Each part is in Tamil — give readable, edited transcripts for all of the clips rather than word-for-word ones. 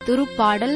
திருப்பாடல்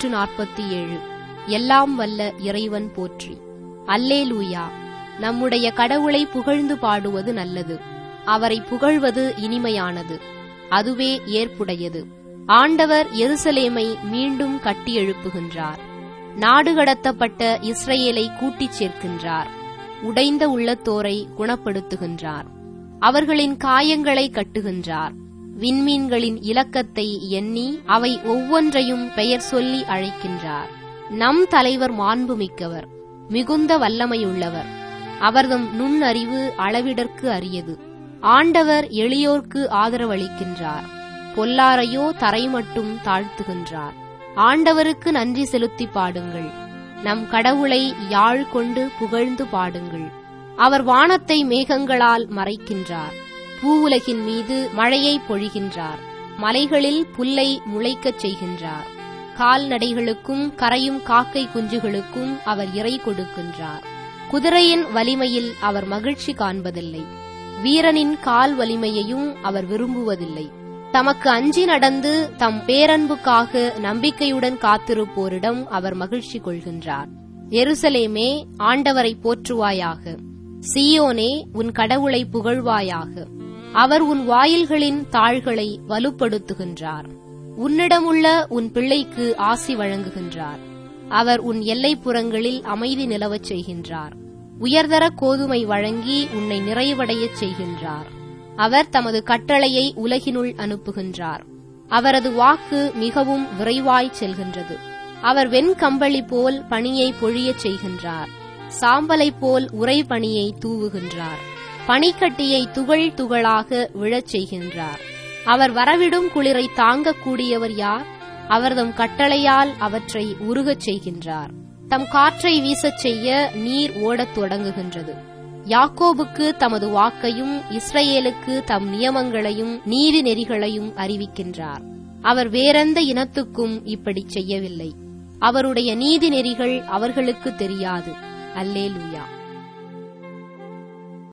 147. எல்லாம் வல்ல இறைவன் போற்றி. அல்லேலூயா. நம்முடைய கடவுளை புகழ்ந்து பாடுவது நல்லது. அவரை புகழ்வது இனிமையானது. அதுவே ஏற்புடையது. ஆண்டவர் எருசலேமை மீண்டும் கட்டியெழுப்புகின்றார். நாடு கடத்தப்பட்ட இஸ்ரவேலை கூட்டிச் சேர்க்கின்றார். உடைந்த உள்ளத்தோரை குணப்படுத்துகின்றார். அவர்களின் காயங்களை கட்டுகின்றார். விண்மீன்களின் இலக்கத்தை எண்ணி அவை ஒவ்வொன்றையும் பெயர் சொல்லி அழைக்கின்றார். நம் தலைவர் மாண்புமிக்கவர், மிகுந்த வல்லமையுள்ளவர். அவர்தம் நுண்ணறிவு அளவிடற்கு அரியது. ஆண்டவர் எளியோர்க்கு ஆதரவளிக்கின்றார். பொல்லாரையோ தரை மட்டும் தாழ்த்துகின்றார். ஆண்டவருக்கு நன்றி செலுத்தி பாடுங்கள். நம் கடவுளை யாழ் கொண்டு புகழ்ந்து பாடுங்கள். அவர் வானத்தை மேகங்களால் மறைக்கின்றார். பூவுலகின் மீது மழையை பொழிகின்றார். மலைகளில் புல்லை முளைக்கச் செய்கின்றார். கால்நடைகளுக்கும் கரையும் காக்கை குஞ்சுகளுக்கும் அவர் இரை கொடுக்கின்றார். குதிரையின் வலிமையில் அவர் மகிழ்ச்சி காண்பதில்லை. வீரனின் கால் வலிமையையும் அவர் விரும்புவதில்லை. தமக்கு அஞ்சி நடந்து தம் பேரன்புக்காக நம்பிக்கையுடன் காத்திருப்போரிடம் அவர் மகிழ்ச்சி கொள்கின்றார். எருசலேமே, ஆண்டவரை போற்றுவாயாக. சீயோனே, உன் கடவுளை புகழ்வாயாக. அவர் உன் வாயில்களின் தாள்களை வலுப்படுத்துகின்றார். உன்னிடமுள்ள உன் பிள்ளைக்கு ஆசி வழங்குகின்றார். அவர் உன் எல்லைப்புறங்களில் அமைதி நிலவச் செய்கின்றார். உயர்தர கோதுமை வழங்கி உன்னை நிறைவடையச் செய்கின்றார். அவர் தமது கட்டளையை உலகினுள் அனுப்புகின்றார். அவரது வாக்கு மிகவும் விரைவாய் செல்கின்றது. அவர் வெண்கம்பளி போல் பனியை பொழியச் செய்கின்றார். சாம்பலை போல் உறை பனியை தூவுகின்றார். பனிக்கட்டியை துகள் துகளாக விழச் செய்கின்றார். அவர் வரவிடும் குளிரை தாங்கக்கூடியவர் யார்? அவர்தம் கட்டளையால் அவற்றை உருகச் செய்கின்றார். தம் காற்றை வீசச் செய்ய நீர் ஓடத் தொடங்குகின்றது. யாக்கோபுக்கு தமது வாக்கையும் இஸ்ரவேலுக்கு தம் நியமங்களையும் நீதி நெறிகளையும் அறிவிக்கின்றார். அவர் வேறெந்த இனத்துக்கும் இப்படிச் செய்யவில்லை. அவருடைய நீதி நெறிகள் அவர்களுக்கு தெரியாது. அல்லேலூயா.